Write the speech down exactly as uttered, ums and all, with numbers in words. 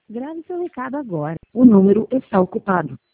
Grave seu recado agora. O número está ocupado.